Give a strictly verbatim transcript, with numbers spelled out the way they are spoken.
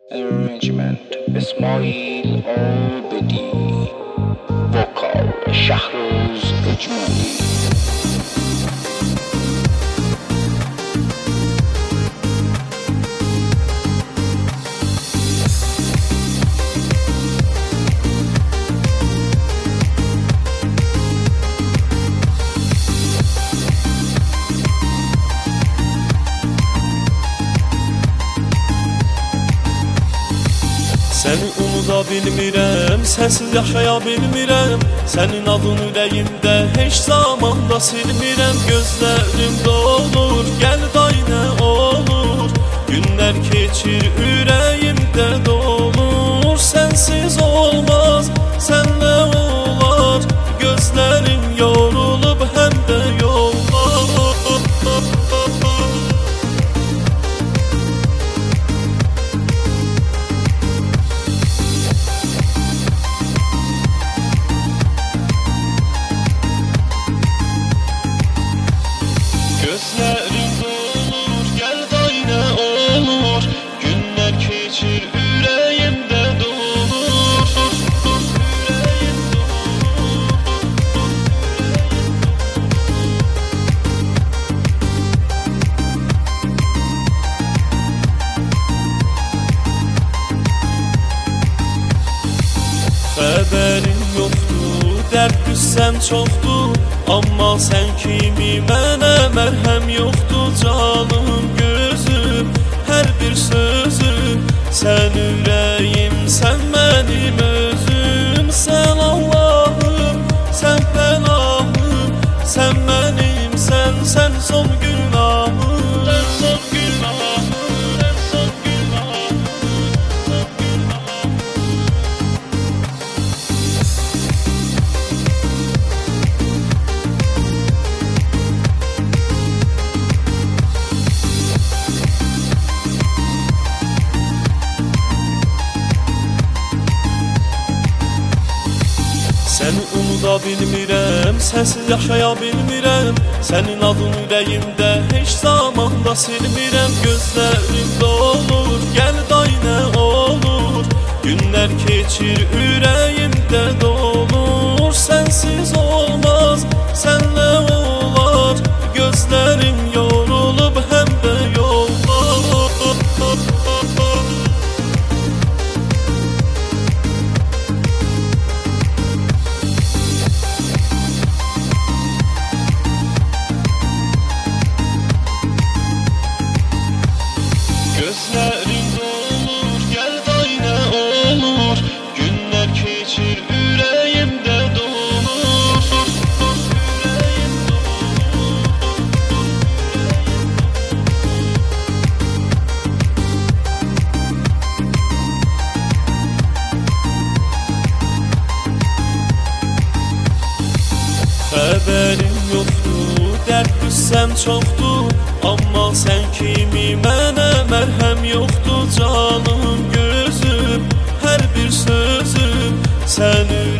Arrangement İsmail Abedi. Vokal Şahruz Ecmali. Səni unuda bilmirəm, sənsiz yaşaya bilmirəm. Sənin adın ürəyimdə heç zaman da silmirəm. Gözlərim dolur, gəl day nə olur. Günlər keçir, ürəyimdə dolur. Sənsiz olmaz, sənlə olar. Gözlərim yorulub, həm də yollar. Gözlərim dolur, gəl day nə olur. Günlər keçir, ürəyimdə dolur. Ürəyim xəbərim yoxdur, dərd qüssəm çoxdur. Amma sən kimi mənə mərhəm yoxdur. Canım, gözüm, hər bir sözüm. Sən ürəyim, sən mənim özüm. Sən Allahım, sən pənahım. Sən mənim, sən, sən son günahım. Sən son günahım, sən son günahım, son günahım. Səni unuda bilmirəm, sənsiz yaşaya bilmirəm. Sənin adın ürəyimdə heç zaman da silmirəm. Gözlərim dolur, gəl day nə olur. Günlər keçir, ürəyimdə dolur. Sənsiz olmaz, sənlə olar. Gözlərim yorulub, həm də yollar. Gözlərim dolur, gəl day nə olur. Günlər keçir, ürəyimdə dolur. Ürəyim xəbərim yoxdur, dərd qüssəm çoxdur. Amma sən kimi mənə mərhəm yoxdur. Canım, gözüm, hər bir sözüm. Sən